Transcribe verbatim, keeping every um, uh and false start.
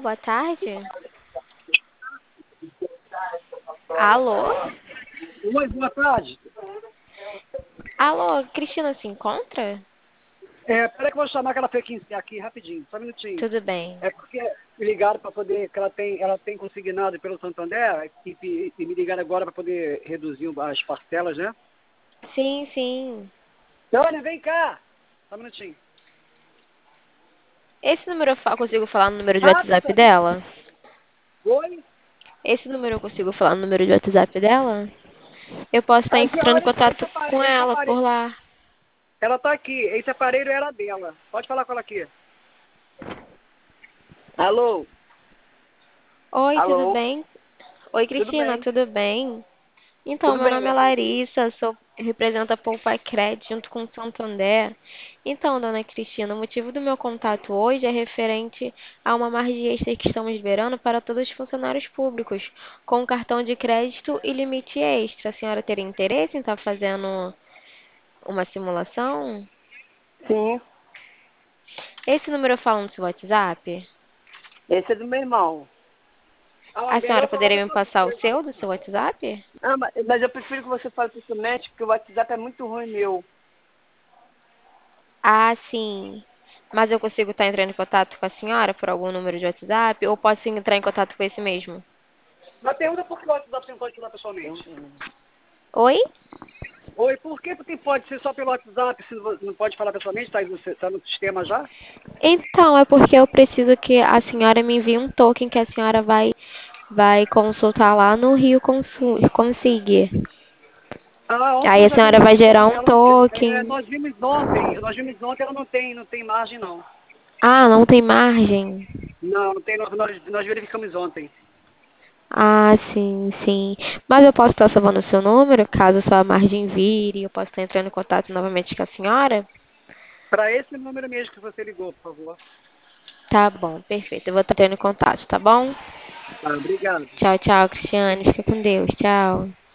boa tarde. Alô? Oi, boa tarde. Alô, Cristina se encontra? É, peraí que eu vou chamar que ela foi aqui, aqui rapidinho, só um minutinho. Tudo bem. É porque me ligaram para poder, que ela tem, ela tem consignado pelo Santander e, e- e me ligaram agora para poder reduzir as parcelas, né? Sim, sim. Tânia, vem cá! Só um minutinho. Esse número eu fa- consigo falar no número de Rápido, WhatsApp Tânia. dela? Oi? Esse número eu consigo falar no número de WhatsApp dela? Eu posso estar Ah, esse, entrando em olha, esse, contato apare- com esse ela por aparelho, lá. ela tá aqui, esse aparelho era dela. Pode falar com ela aqui. Alô? Oi, tudo Alô? bem? Oi, Tudo Cristina, bem? tudo bem? Então, Tudo meu bem, nome é minha filha. Larissa, sou represento a Poupa Cred junto com o Santander. Então, dona Cristina, o motivo do meu contato hoje é referente a uma margem extra que estamos liberando para todos os funcionários públicos, com cartão de crédito e limite extra. A senhora teria interesse em estar fazendo uma simulação? Sim, Esse número eu falo no seu WhatsApp? esse é do meu irmão. Ah, A senhora melhor falar poderia me passar o pessoalmente. seu do seu WhatsApp? Ah, mas, mas eu prefiro que você fale pessoalmente, porque o WhatsApp é muito ruim meu. Ah, sim. Mas eu consigo estar entrando em contato com a senhora por algum número de WhatsApp? Ou posso entrar em contato com esse mesmo? Mas pergunta por que o WhatsApp você não pode falar pessoalmente. Oi? Oi, por que porque pode ser só pelo WhatsApp, se não não pode falar pessoalmente, está no, tá no sistema já? Então, é porque eu preciso que a senhora me envie um token que a senhora vai, vai consultar lá no Rio Consul, Consigue. Ah, ontem Aí nós a já senhora vimos vai isso, ela, gerar um ela- é, token. nós vimos ontem, nós vimos ontem, ela não tem, não tem margem não. Ah, não tem margem. Não, não tem, nós, nós, nós verificamos ontem. Ah, sim, sim. Mas eu posso estar salvando o seu número, caso a sua margem vire, eu posso estar entrando em contato novamente com a senhora? Para esse número mesmo que você ligou, por favor. Tá bom, perfeito. Eu vou estar entrando em contato, tá bom? Tá, obrigado. Tchau, tchau, Cristiane. Fica com Deus. Tchau.